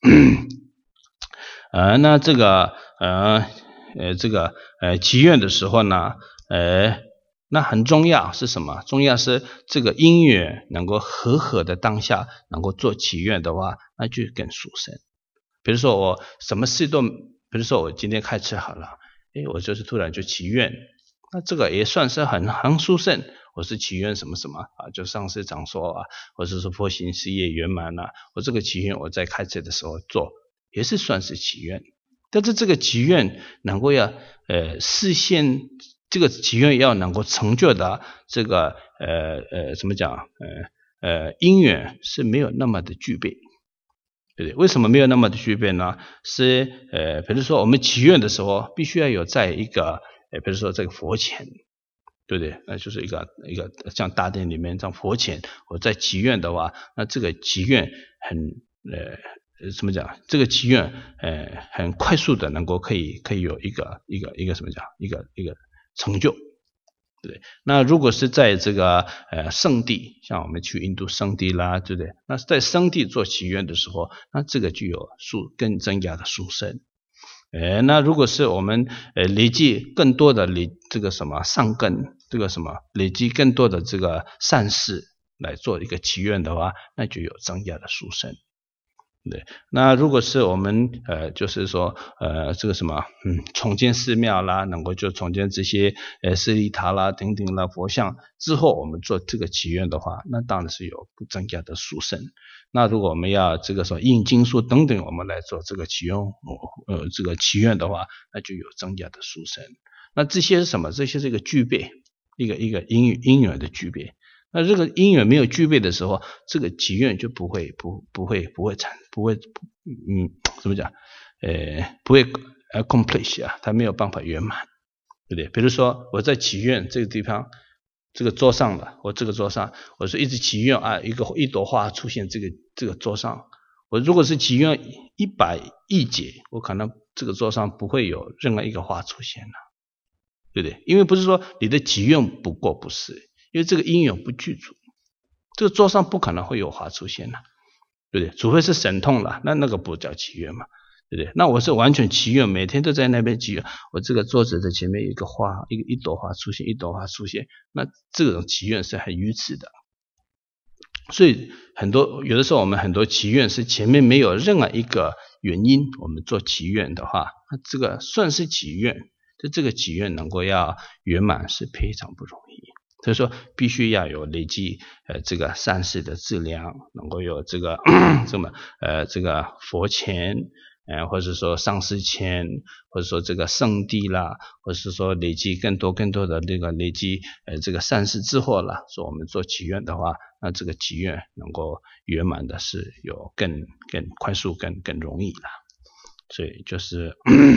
呃，那这个呃呃这个呃祈愿的时候呢，呃。那很重要是什么？重要是这个因缘能够和合的当下，能够做祈愿的话，那就更殊胜。比如说我什么事都，比如说我今天开车好了，诶，我就是突然就祈愿，那这个也算是很很殊胜。我是祈愿什么什么啊，就上师长说啊，或者说佛行事业圆满啊，我这个祈愿我在开车的时候做，也是算是祈愿。但是这个祈愿能够要呃实现。这个祈愿要能够成就的这个呃呃怎么讲呃呃因缘是没有那么的具备，对不对？为什么没有那么的具备呢？是呃比如说我们祈愿的时候，必须要有在一个呃比如说这个佛前，对不对？那就是一个一个像大殿里面像佛前，我在祈愿的话，那这个祈愿很呃怎么讲？这个祈愿呃很快速的能够可以可以有一个一个一个什么讲一个一个成就，对。那如果是在这个呃圣地，像我们去印度圣地啦，对不对？那在圣地做祈愿的时候，那这个具有殊更增加的殊胜。呃，那如果是我们呃累积更多的累这个什么善根，这个什么累积更多的这个善事来做一个祈愿的话，那就有增加的殊胜。对，那如果是我们呃，就是说呃，这个什么，嗯，重建寺庙啦，能够就重建这些呃舍利塔啦、等等啦、佛像之后，我们做这个祈愿的话，那当然是有增加的殊胜。那如果我们要这个说印经书等等，我们来做这个祈愿，呃，这个祈愿的话，那就有增加的殊胜。那这些是什么？这些是一个具备，一个一个因因缘的具备。那这个因缘没有具备的时候，这个祈愿就不会不不会不会产不会嗯怎么讲呃不会 accomplish 啊，它没有办法圆满，对不对？比如说我在祈愿这个地方这个桌上了，我这个桌上我是一直祈愿啊，一个一朵花出现这个这个桌上，我如果是祈愿一百亿劫，我可能这个桌上不会有任何一个花出现了，对不对？因为不是说你的祈愿不过，不是。因为这个因缘不具足，这个桌上不可能会有花出现了，对不对？除非是神通了，那那个不叫祈愿嘛，对不对？那我是完全祈愿，每天都在那边祈愿，我这个桌子的前面一个花，一个一朵花出现，一朵花出现，那这种祈愿是很愚痴的。所以很多有的时候我们很多祈愿是前面没有任何一个原因，我们做祈愿的话，那这个算是祈愿，就这个祈愿能够要圆满是非常不容易。所以说必须要有累积呃这个善事的质量，能够有这个这么呃这个佛前呃或者说上师前，或者说这个圣地啦，或者是说累积更多更多的这个累积呃这个善事之后啦，说我们做祈愿的话，那这个祈愿能够圆满的是有更更快速更更容易啦。所以就是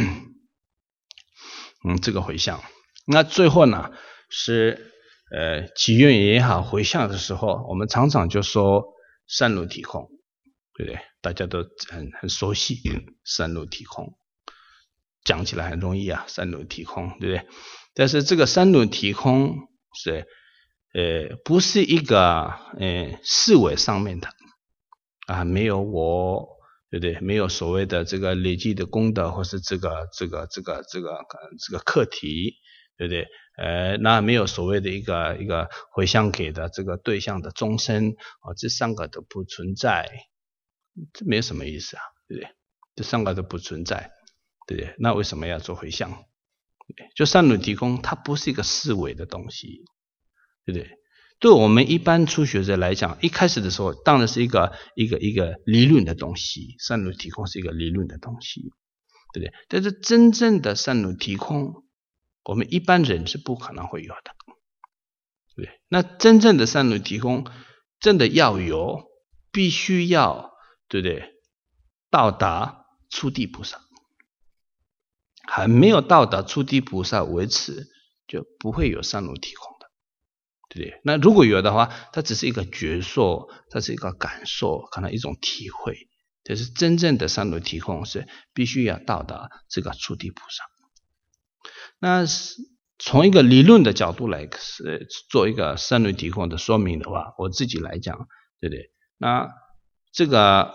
嗯这个回向。那最后呢是呃，祈愿也好，回向的时候，我们常常就说三轮体空，对不对？大家都很很熟悉三轮体空，讲起来很容易啊，三轮体空，对不对？但是这个三轮体空是呃不是一个呃思维上面的啊，没有我，对不对？没有所谓的这个累积的功德，或是这个这个这个这个这个课题。对不对？呃，那没有所谓的一个一个回向给的这个对象的终身啊，这三个都不存在，这没有什么意思啊，对不对？这三个都不存在，对不对？那为什么要做回向？就三轮体空，它不是一个思维的东西，对不对？ 对我们一般初学者来讲，一开始的时候当然是一个一个一个理论的东西，三轮体空是一个理论的东西，对不对？但是真正的三轮体空，我们一般人是不可能会有的，对不对？那真正的三轮体空，真的要有，必须要，对不对？到达初地菩萨，还没有到达初地菩萨为止，就不会有三轮体空的，对不对？那如果有的话，它只是一个觉受，它是一个感受，可能一种体会。但是真正的三轮体空是必须要到达这个初地菩萨。那从一个理论的角度来做一个三轮体空的说明的话，我自己来讲，对不对？那这个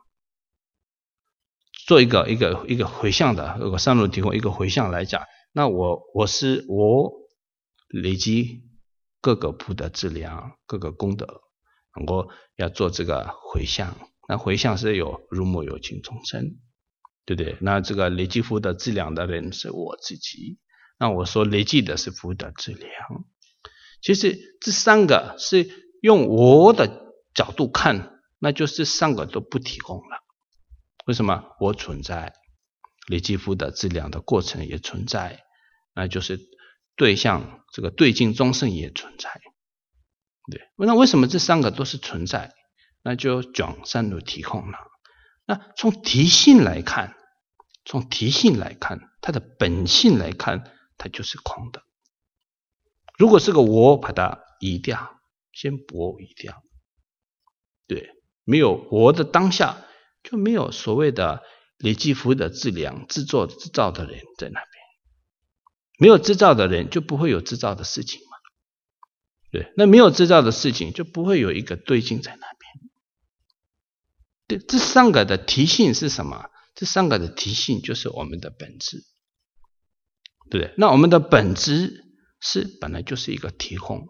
做一个一个一个回向的，一个三轮体空一个回向来讲，那我我是我累积各个福德资粮，各个功德，我要做这个回向。那回向是有如母有情众生，对不对？那这个累积福德资粮的人是我自己，那我说累积的是福德资粮。其实这三个是用我的角度看，那就是三个都不提供了。为什么？我存在，累积福德资粮的过程也存在，那就是对象这个对境众生也存在，对。那为什么这三个都是存在？那就讲三轮体空了。那从体性来看，从体性来看，它的本性来看，它就是空的。如果是个我，把它移掉，先我移掉，对，没有我的当下，就没有所谓的累积福德资粮制作制造的人在那边，没有制造的人就不会有制造的事情嘛，对，那没有制造的事情就不会有一个对境在那边。对，这三个的体性是什么？这三个的体性就是我们的本质，对不对？那我们的本质是本来就是一个体空。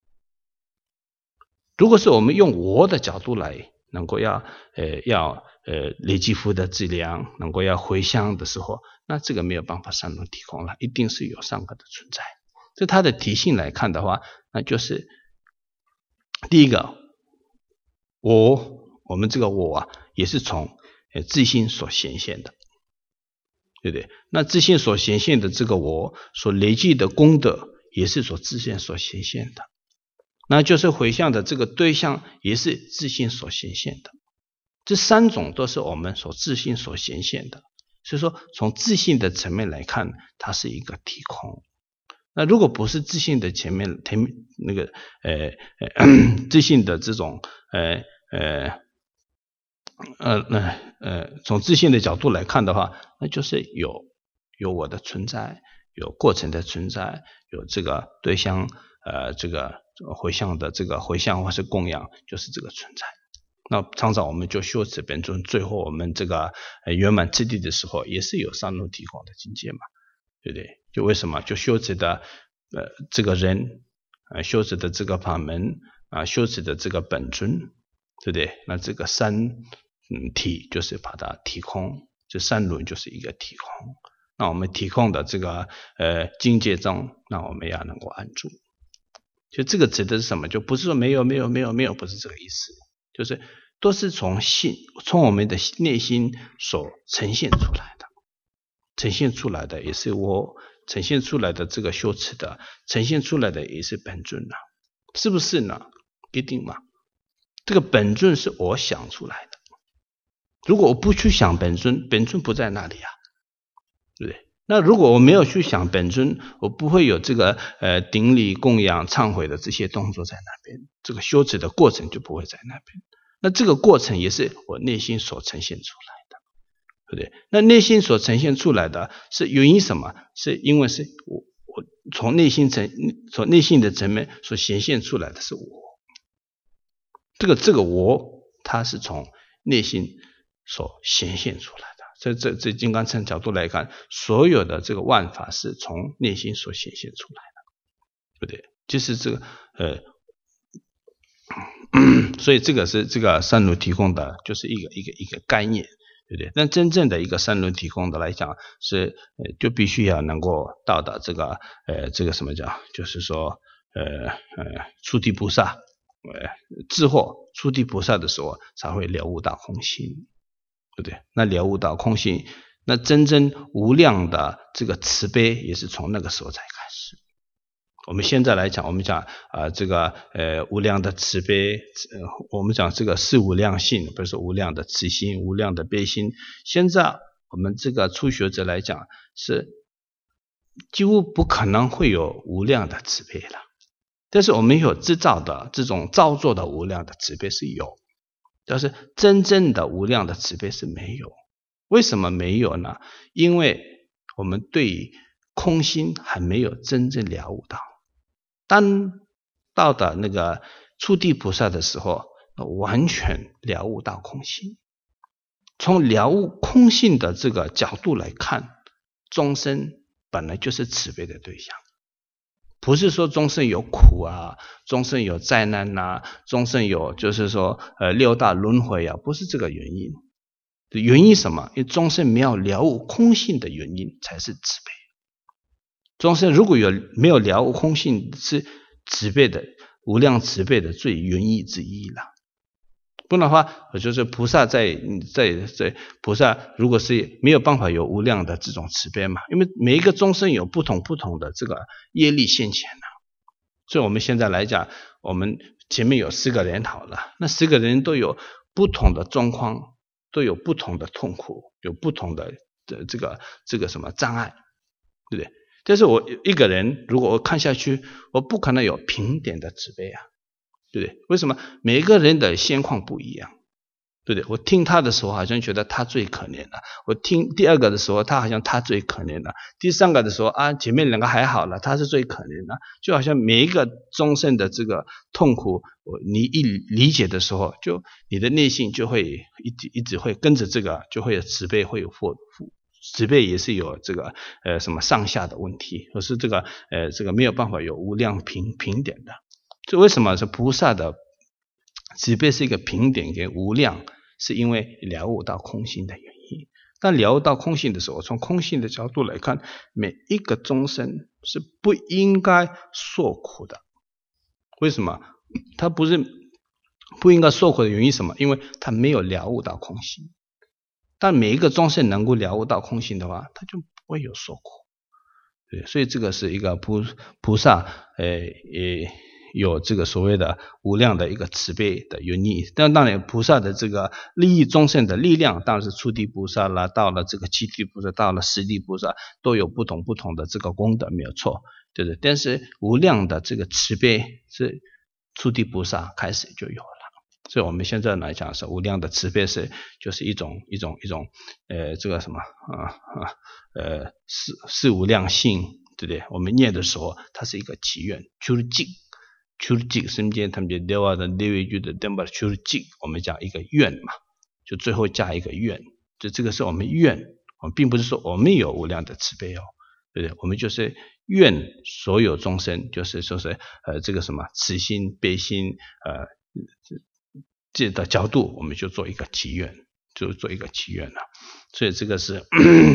如果是我们用我的角度来，能够要呃要呃累积福德资粮，能够要回向的时候，那这个没有办法三轮体空了，一定是有三个的存在。这它的体性来看的话，那就是第一个我。我们这个我啊，也是从自性所显现的，对不对？那自性所显现的这个我所累积的功德，也是所自性所显现的。那就是回向的这个对象，也是自性所显现的。这三种都是我们所自性所显现的。所以说，从自性的层面来看，它是一个体空。那如果不是自性的前面，那个呃呃自性的这种呃呃。呃呃呃，从自性的角度来看的话，那就是有有我的存在，有过程的存在，有这个对象呃这个回向的这个回向或是供养，就是这个存在。那常常我们就修持本尊，最后我们这个呃圆满次第的时候，也是有三轮体空的境界嘛，对不对？就为什么就修持的呃这个人呃修持的这个法门啊、呃，修持的这个本尊，对不对？那这个三嗯，体就是把它体空，这三轮就是一个体空。那我们体空的这个呃境界中，那我们要能够安住。就这个指的是什么？就不是说没有没有没有没有，不是这个意思，就是都是从心从我们的内心所呈现出来的，呈现出来的也是我呈现出来的这个修持的，呈现出来的也是本尊啊，是不是呢？一定嘛。这个本尊是我想出来的。如果我不去想本尊，本尊不在那里啊，对不对？那如果我没有去想本尊，我不会有这个呃顶礼供养忏悔的这些动作在那边，这个修持的过程就不会在那边。那这个过程也是我内心所呈现出来的，对不对？那内心所呈现出来的是原因什么？是因为是我我从内心层从内心的层面所显现出来的是我，这个这个我它是从内心所显现出来的。这这这金刚乘角度来看，所有的这个万法是从内心所显现出来的，对不对？就是这个呃，所以这个是这个三轮提供的，就是一个一个一个概念，对不对？但真正的一个三轮提供的来讲，是呃就必须要能够到达这个呃这个什么讲，就是说呃呃初地菩萨呃智惑初地菩萨的时候才会了悟到空性，对不对？那了悟到空性，那真正无量的这个慈悲也是从那个时候才开始。我们现在来讲，我们讲啊、呃、这个呃无量的慈悲，呃我们讲这个是无量性，不是说无量的慈心、无量的悲心。现在我们这个初学者来讲，是几乎不可能会有无量的慈悲了。但是我们有制造的这种造作的无量的慈悲是有，但是真正的无量的慈悲是没有。为什么没有呢？因为我们对空心还没有真正了悟到。当到的那个初地菩萨的时候，完全了悟到空性。从了悟空性的这个角度来看，众生本来就是慈悲的对象，不是说众生有苦啊，众生有灾难啊，众生有就是说呃六大轮回啊，不是这个原因。原因什么？因为众生没有了悟空性的原因才是慈悲。众生如果有没有了悟空性，是慈悲的无量慈悲的最原因之一了。不然的话，就是菩萨在在在菩萨如果是没有办法有无量的这种慈悲嘛，因为每一个众生有不同不同的这个业力现前啊。所以我们现在来讲，我们前面有十个人好了，那十个人都有不同的状况，都有不同的痛苦，有不同的这个这个什么障碍，对不对？但是我一个人如果我看下去，我不可能有平点的慈悲啊，对不对？为什么？每一个人的现况不一样，对不对？我听他的时候好像觉得他最可怜了，我听第二个的时候他好像他最可怜了，第三个的时候啊前面两个还好了，他是最可怜了。就好像每一个众生的这个痛苦，你一理解的时候，就你的内心就会一直一直会跟着这个，就会有慈悲，会有负负。慈悲也是有这个呃什么上下的问题，或是这个呃这个没有办法有无量平平点的。这为什么是菩萨的慈悲是一个平点跟无量，是因为了悟到空性的原因。但了悟到空性的时候，从空性的角度来看，每一个众生是不应该受苦的。为什么？他不是不应该受苦的原因什么？因为他没有了悟到空性。但每一个众生能够了悟到空性的话，他就不会有受苦。对，所以这个是一个菩菩萨呃也有这个所谓的无量的一个慈悲的原因。但当然菩萨的这个利益众生的力量，当然是初地菩萨啦，到了这个七地菩萨，到了十地菩萨，都有不同不同的这个功德，没有错，对不对？但是无量的这个慈悲是初地菩萨开始就有了。所以我们现在来讲是无量的慈悲是就是一种一种一种呃这个什么啊啊呃是是无量性，对不对？我们念的时候它是一个祈愿，就是敬就是敬，圣经他们就六二的六一句的登巴就是敬，我们讲一个愿嘛，就最后加一个愿，就这个是我们愿，我们并不是说我们有无量的慈悲哦，对不对？我们就是愿所有众生，就是说是呃这个什么慈心悲心呃。这的角度，我们就做一个祈愿，就做一个祈愿了。所以这个是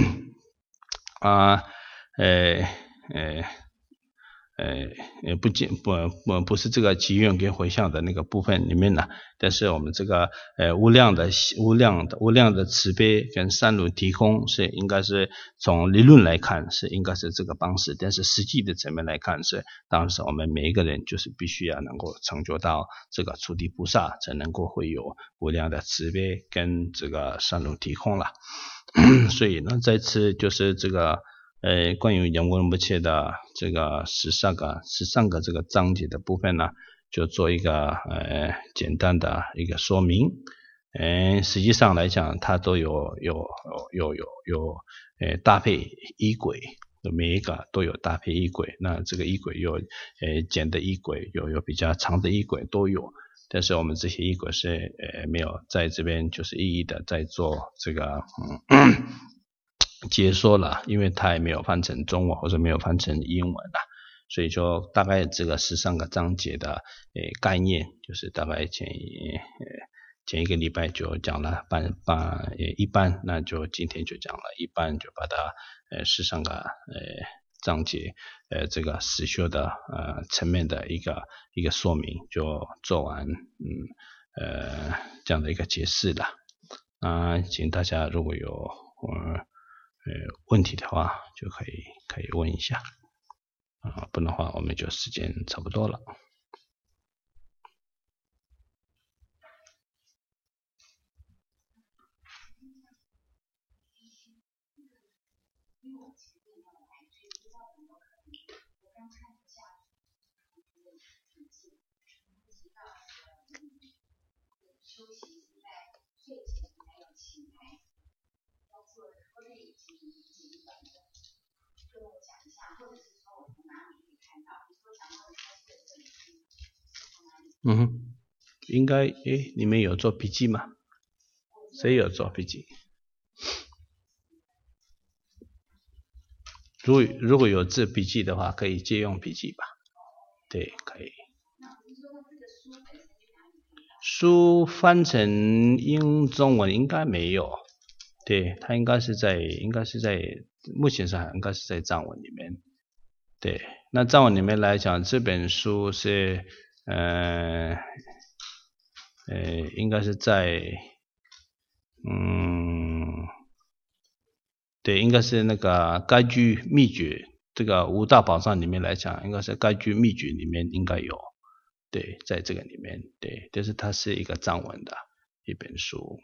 啊，呃呃呃不仅不不不是这个祈愿跟回向的那个部分里面呢，但是我们这个呃无量的无量的无量的慈悲跟三轮提供是应该是从理论来看是应该是这个方式，但是实际的层面来看是，当然是我们每一个人就是必须要能够成就到这个初地菩萨，才能够会有无量的慈悲跟这个三轮提供了。所以呢，这次就是这个。呃，关于仰光不切的这个十三个十三个这个章节的部分呢，就做一个呃简单的一个说明。呃，实际上来讲，它都有有有有有呃搭配仪轨，每一个都有搭配仪轨。那这个仪轨有呃简的仪轨，有有比较长的仪轨都有。但是我们这些仪轨是呃没有在这边就是一一的在做这个嗯。解说了，因为它也没有翻成中文或者没有翻成英文啦，所以就大概这个十三个章节的诶概念，就是大概前呃前一个礼拜就讲了半半一半，那就今天就讲了一半，就把它呃十三个呃章节呃这个实修的呃层面的一个一个说明，就做完嗯呃这样的一个解释了。啊、呃，请大家如果有呃呃问题的话，就可以可以问一下啊、呃，不然的话我们就时间差不多了。嗯哼，应该诶，你们有做笔记吗？谁有做笔记？如果如果有这笔记的话，可以借用笔记吧？对，可以。书翻成英中文应该没有，对，它应该是在应该是在目前上应该是在藏文里面。对，那藏文里面来讲，这本书是呃呃应该是在嗯对，应该是那个该居秘诀这个五大宝藏里面来讲，应该是该居秘诀里面应该有。对，在这个里面，对，但是它是一个藏文的一本书。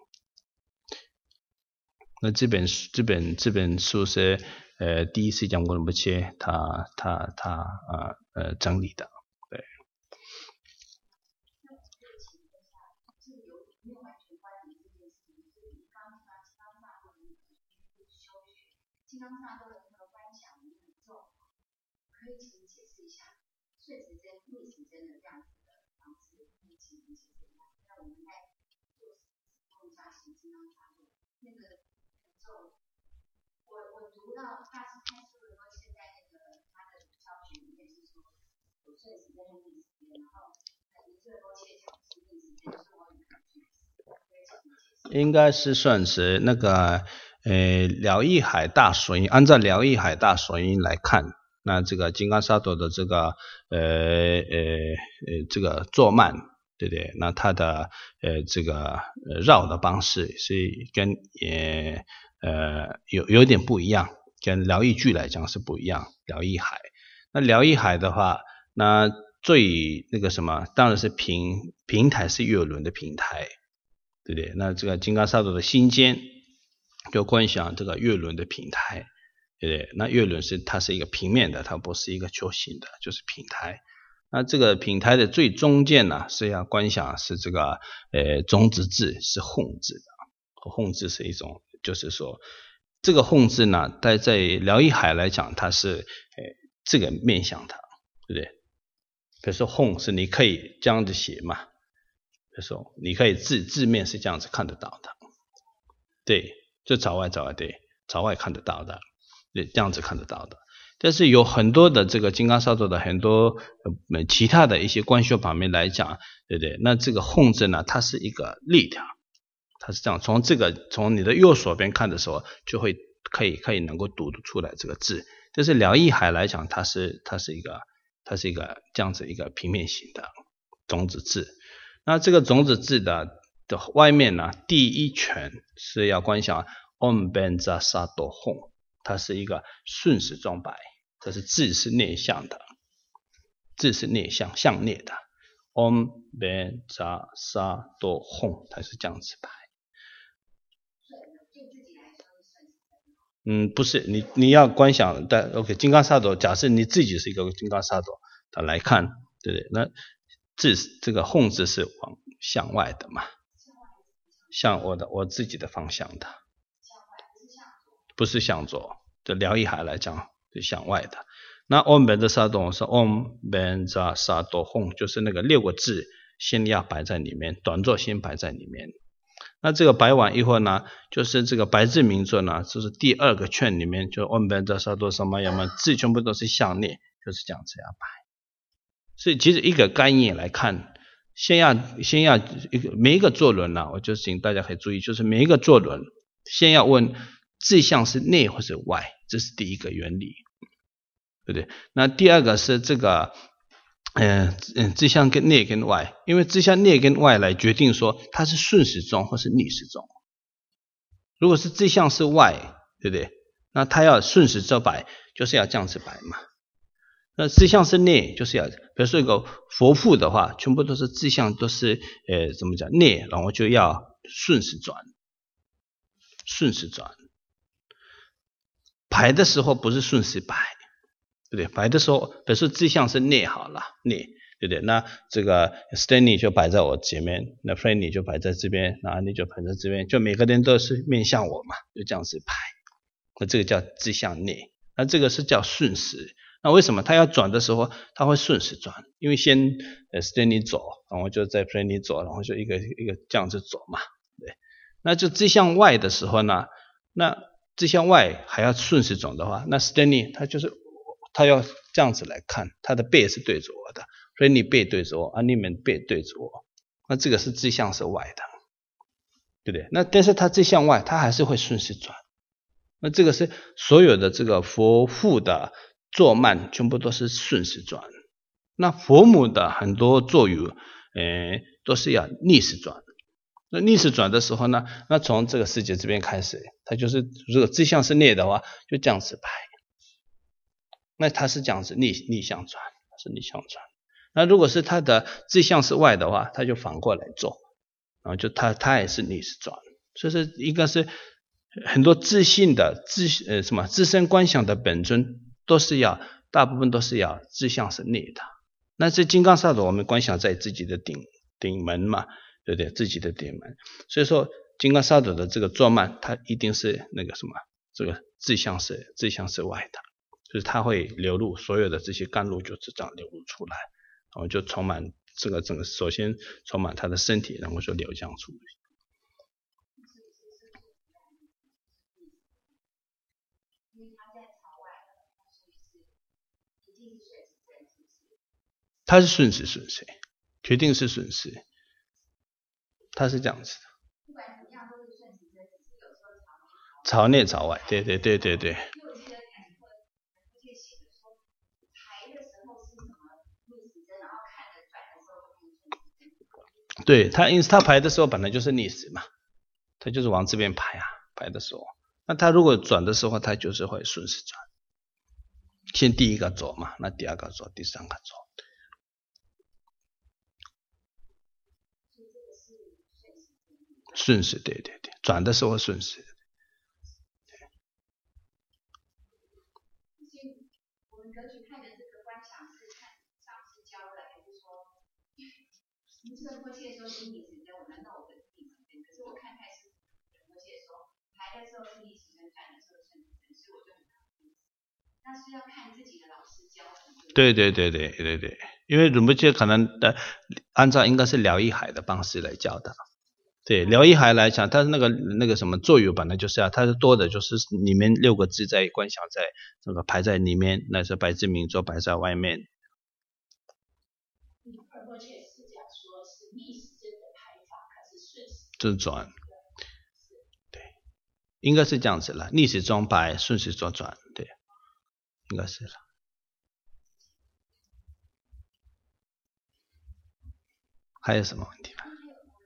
那这本这本这本书是呃第一次讲过那么切，他他他啊 呃, 呃整理的，对。应该是算是那个呃辽艺海大索引，按照辽艺海大索引来看，那这个金刚萨埵的这个呃呃呃这个坐慢，对不对？那它的呃这个呃绕的方式是跟呃呃有有点不一样，跟辽艺句来讲是不一样。辽艺海，那辽艺海的话，那最那个什么，当然是平平台是月轮的平台。对不对？那这个金刚萨埵的心间就观想这个月轮的平台，对不对？那月轮是它是一个平面的，它不是一个球形的，就是平台。那这个平台的最中间呢，是要观想是这个呃种子字是吽字的，吽字是一种，就是说这个吽字呢，在在辽艺海来讲，它是呃这个面向它，对不对？比如说吽是你可以这样子写嘛。比如说，你可以字字面是这样子看得到的，对，就朝外朝外对，朝外看得到的，对，这样子看得到的。但是有很多的这个金刚萨埵的很多呃其他的一些观修方面来讲，对不对？那这个吽字呢，它是一个立的，它是这样，从这个从你的右手边看的时候，就会可以可以能够读得出来这个字。但是辽艺海来讲，它是它是一个它是一个这样子一个平面型的种子字。那这个种子字的的外面呢，第一圈是要观想 Om Benza Sato Hon， 它是一个顺时钟摆，这是字是内向的，字是内向向内的 Om Benza Sato Hon， 它是这样子摆。嗯，不是，你你要观想的 OK， 金刚萨埵，假设你自己是一个金刚萨埵的来看，对不对？那字这个吽字是往向外的嘛，向我的我自己的方向的，不是向左。这辽艺海来讲是向外的。那 Om Benza Sato 是 Om Benza Sato Hon， 就是那个六个字先要摆在里面，短坐先摆在里面。那这个摆完以后呢，就是这个白字名座呢，就是第二个圈里面，就 Om Benza Sato Samayama 字全部都是向内，就是这样子要摆。所以其实一个概念来看，先要先要一个每一个坐轮呢，我就请大家可以注意，就是每一个坐轮先要问字相是内或是外，这是第一个原理。 对不对？那第二个是这个，嗯嗯，志向跟内跟外，因为志向内跟外来决定说它是顺时钟或是逆时钟。如果是志向是外，对不对？那它要顺时钟摆，就是要这样子摆嘛。那志向是内，就是要，比如说一个佛父的话，全部都是志向都是呃怎么讲内，然后就要顺时转，顺时转。排的时候不是顺时摆，对不对？排的时候，比如说志向是内好了，内，对不对？那这个 Stanley 就摆在我前面，那 Franny 就摆在这边，那 Andy 就摆在这边，就每个人都是面向我嘛，就这样子排。那这个叫志向内，那这个是叫顺时。那为什么他要转的时候他会顺时转？因为先呃 Stanley 走，然后就在 Franny 走，然后就一个一个这样子走嘛，对。那就志向外的时候呢，那志向外还要顺时转的话，那 Stanley 他就是他要这样子来看，他的背是对着我的 ，Franny 背对着我，啊你们背对着我，那这个是志向是外的，对不对？那但是他志向外，他还是会顺时转。那这个是所有的这个佛父的坐慢全部都是顺时转，那佛母的很多座语，呃，都是要逆时转。那逆时转的时候呢，那从这个世界这边开始，它就是如果志向是内的话，就这样子排。那它是这样子逆逆向转，是逆向转。那如果是它的志向是外的话，它就反过来做，然后就它它也是逆时转。所以是应该是很多自信的自呃什么自身观想的本尊都是要大部分都是要志向是内的。那这金刚萨埵我们观想在自己的顶顶门嘛，对不对？自己的顶门，所以说金刚萨埵的这个坐慢，它一定是那个什么，这个志向是志向是外的，就是它会流入所有的这些甘露就是这样流入出来，然后就充满这个整个首先充满他的身体，然后就流向出去。它是顺时顺时，决定是顺时，它是这样子的。朝内朝外，对对对对对。对，他因为他排的时候本来就是逆时嘛，他就是往这边排啊，排的时候，那他如果转的时候，他就是会顺时转。先第一个走嘛，那第二个走，第三个走。顺时，对对对，转的时候顺时。对对对对对对，因为仁波切可能的按照应该是辽一海的方式来教的。对，辽一海来讲，它那个那个什么座语本来就是啊，它是多的，就是里面六个字在观想在这个排在里面，那是白字明咒摆在外面。仁波切是讲说是逆时针的排法还是顺时针转？对，应该是这样子了，逆时钟摆，顺时钟转，对，应该是了。还有什么问题吗？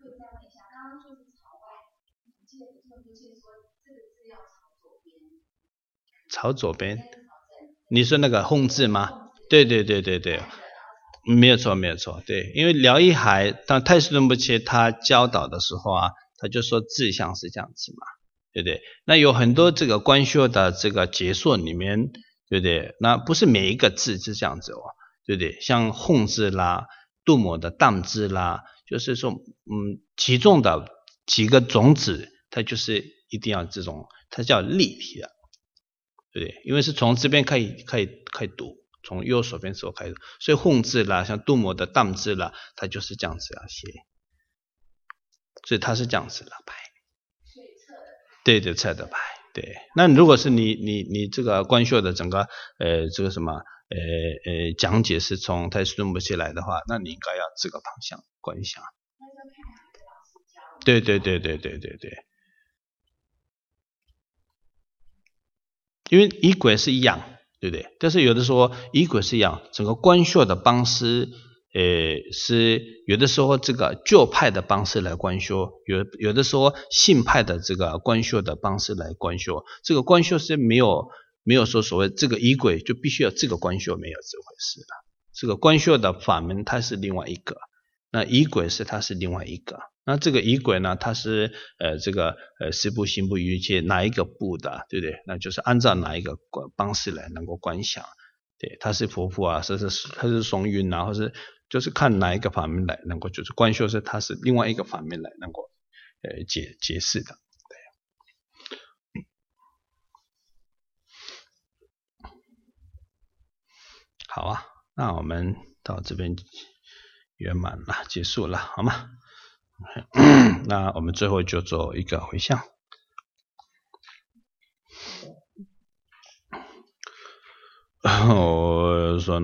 朝左边，你说那个控制吗？对对对对对，没有错没有错，对，因为辽一海当太虚仁波切他教导的时候啊，他就说志向是这样子嘛，对不对？那有很多这个观修的这个结束里面，对不对？那不是每一个字是这样子哦，对不对？像控制啦、度摩的当字啦，就是说，嗯，其中的几个种子，它就是一定要这种，它叫立体的。对不对？因为是从这边可以可以可以读，从右手边手开始，所以控制啦，像度摩的当字啦，它就是这样子啊写，所以它是这样子的排。对对，侧的排。对，那如果是你你你这个观修的整个呃这个什么呃呃讲解是从太虚仁波切来的话，那你应该要这个方向观想。对对对对对对对。因为仪轨是一样， 对不对？但是有的时候仪轨是一样，整个观修的方式，呃，是有的时候这个旧派的方式来观修，有有的时候新派的这个观修的方式来观修。这个观修是没有没有说所谓这个仪轨就必须要这个观修，没有这回事的。这个观修的法门它是另外一个，那仪轨是它是另外一个。那这个仪轨呢，它是呃这个呃十部行部瑜伽哪一个部的，对不对？那就是按照哪一个方式来能够观想，对，它是佛父啊，是是它是松韵啊，或是就是看哪一个法门来能够就是观修是它是另外一个法门来能够呃解解释的，对。好啊，那我们到这边圆满了，结束了，好吗？那我们最后就做一个回向。我说。